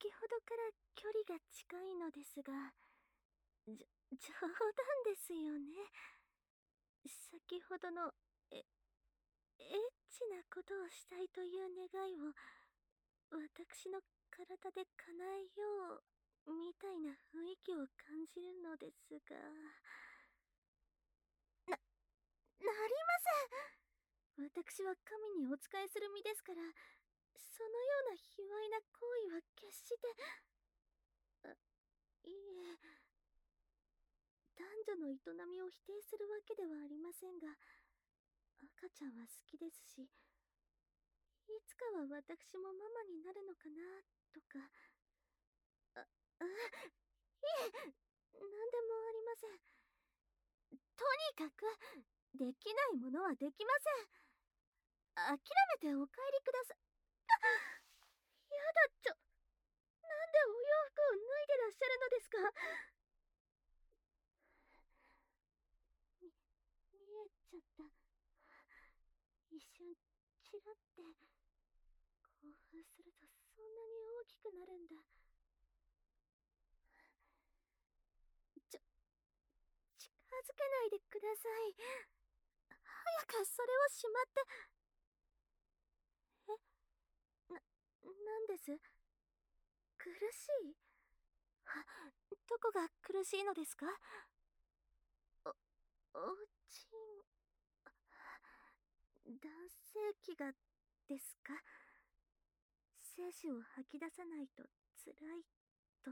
先ほどから距離が近いのですが、冗談ですよね。先ほどのエッチなことをしたいという願いを私の体で叶えようみたいな雰囲気を感じるのですが、なりません。私は神にお仕えする身ですから、そのような卑猥な行為は決して。いえ、男女の営みを否定するわけではありませんが、赤ちゃんは好きですし、いつかは私もママになるのかなとか。いえ、なんでもありません。とにかくできないものはできません。諦めてお帰りくださ。やだなんでお洋服を脱いでらっしゃるのですか。見えちゃった。一瞬チラって興奮するとそんなに大きくなるんだ。近づけないでください。早くそれをしまって。なんです。苦しい。どこが苦しいのですか。おちん、男性器がですか。精子を吐き出さないと辛いと。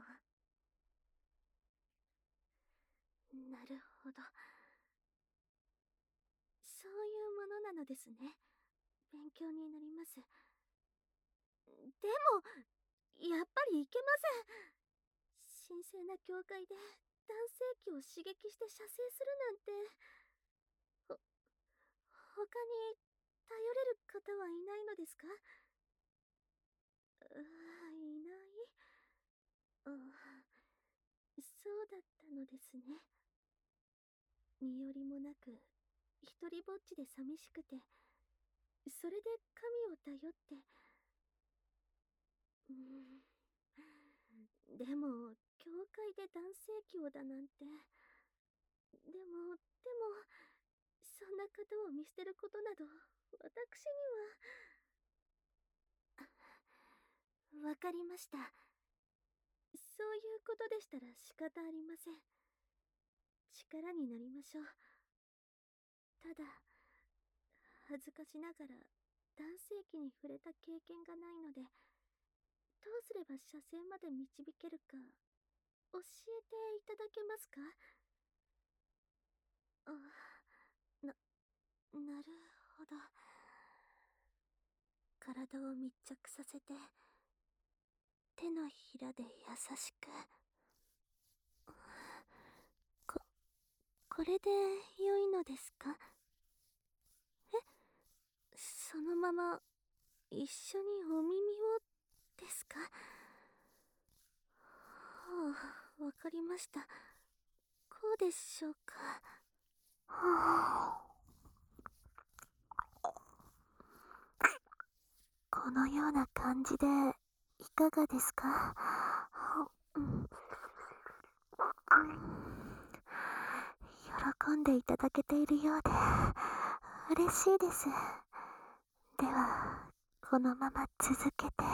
なるほど。そういうものなのですね。勉強になります。でも、やっぱりいけません。神聖な教会で男性器を刺激して射精するなんて。他に頼れる方はいないのですか。いない。そうだったのですね。身寄りもなく一人ぼっちで寂しくて、それで神を頼って。でも教会で男性器をだなんて。でもそんな方を見捨てることなど私には。わかりました。そういうことでしたら仕方ありません。力になりましょう。ただ恥ずかしながら男性器に触れた経験がないので、どうすれば射精まで導けるか教えていただけますか。なるほど。体を密着させて手のひらで優しく。これで良いのですか。そのまま一緒にお耳をですか。わかりました。こうでしょうか。このような感じでいかがですか。喜んでいただけているようで嬉しいです。ではこのまま続けて。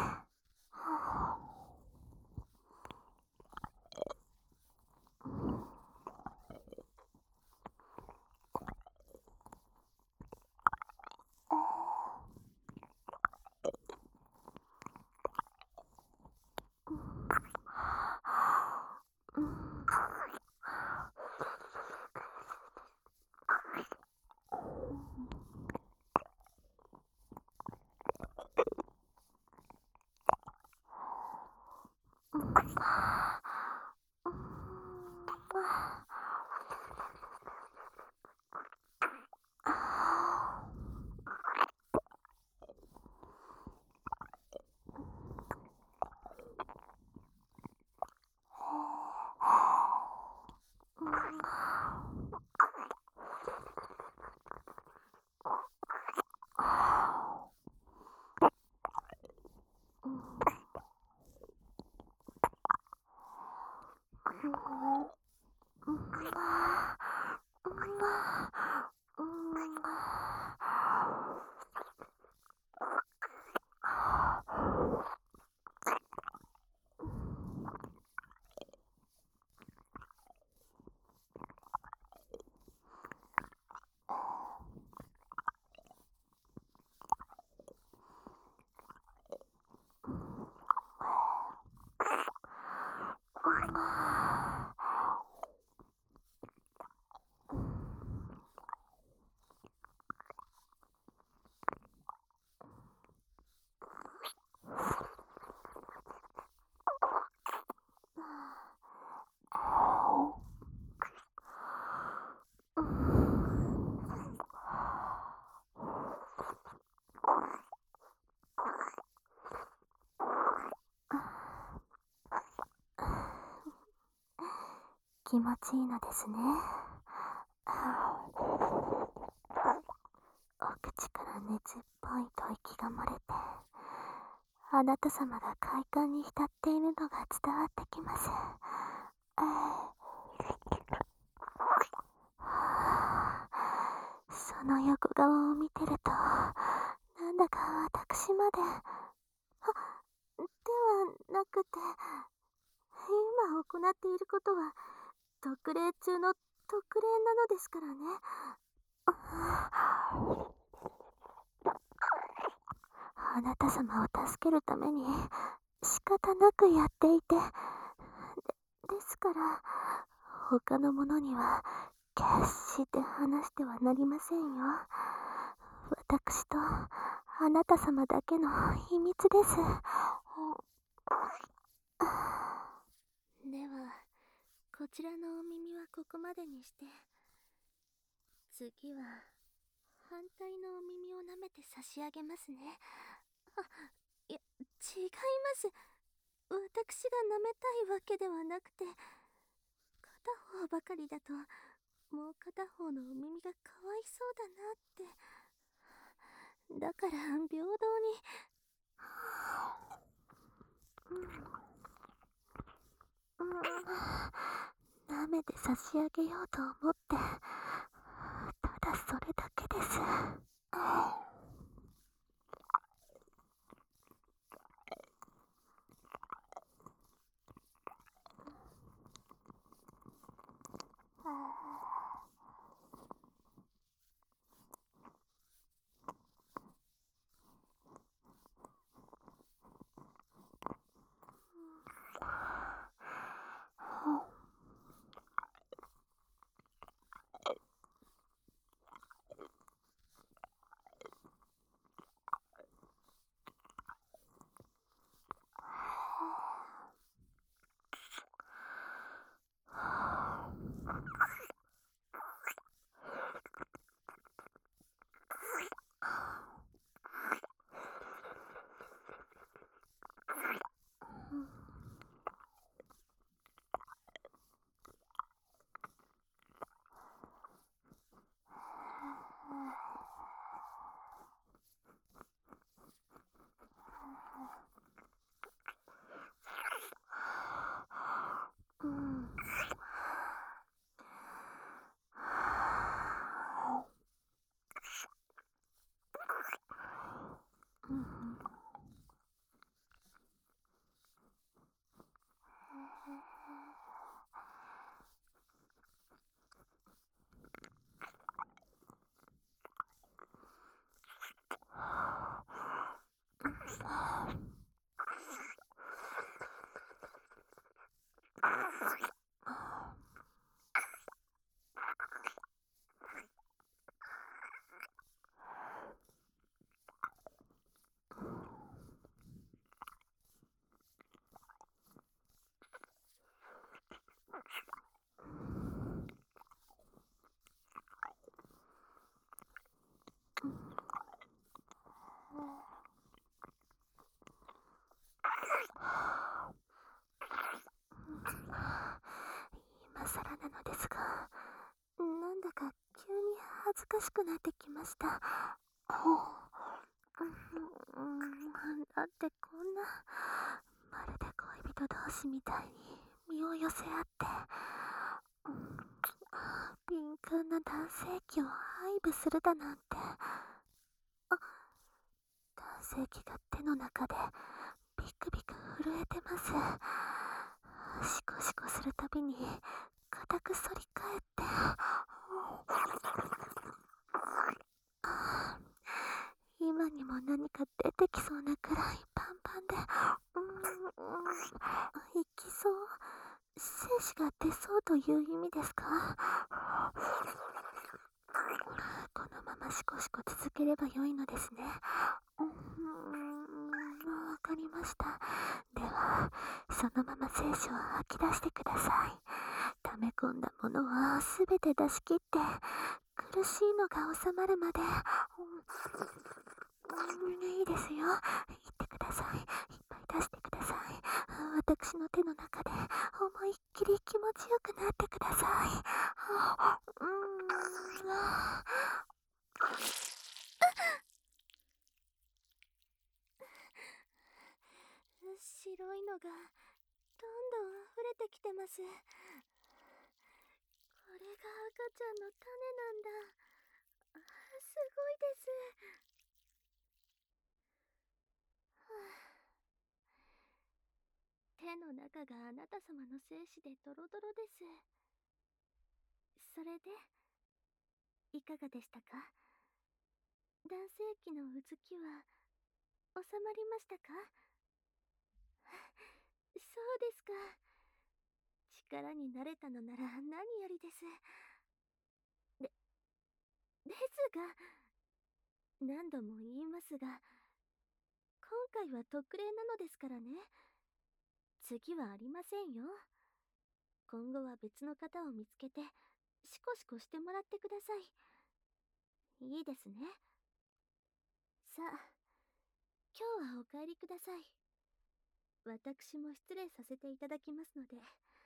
気持ちいいのですね。お口から熱っぽい吐息が漏れて、あなた様が快感に浸っているのが伝わってきます。その横顔を見てると、なんだか私まで、ではなくて、今行っていることは、特例中の特例なのですからね。あなた様を助けるために仕方なくやっていて、ですから他の者には決して話してはなりませんよ。私とあなた様だけの秘密です。ではこちらのお耳はここまでにして、次は反対のお耳を舐めて差し上げますね。違います。私が舐めたいわけではなくて、片方ばかりだともう片方のお耳がかわいそうだなって。だから平等に。舐めて差し上げようと思って、ただそれだけです。今更なのですが、なんだか急に恥ずかしくなってきました。だってこんな、まるで恋人同士みたいに身を寄せ合って、敏感な男性器を愛撫するだなんて。男性器が手の中でビクビク震えてます。シコシコするたびに固く反り返って、今にも何か出てきそうなくらいパンパンで、いきそう。精子が出そうという意味ですか？このままシコシコ続ければよいのですね。わかりました。ではそのまま精子を吐き出してください。溜め込んだものはすべて出し切って、苦しいのが収まるまで。いいですよ。言ってください。いっぱい出してください。 私の手の中で思いっきり気持ちよくなってください。白いのがどんどん溢れてきてます。これが赤ちゃんの種なんだ。すごいです。手の中があなた様の精子でドロドロです。それでいかがでしたか？男性器のうずきは収まりましたか？そうですか。力になれたのなら何よりです。で、ですが、何度も言いますが、今回は特例なのですからね。次はありませんよ。今後は別の方を見つけて、シコシコしてもらってください。いいですね。さあ、今日はお帰りください。私も失礼させていただきますので。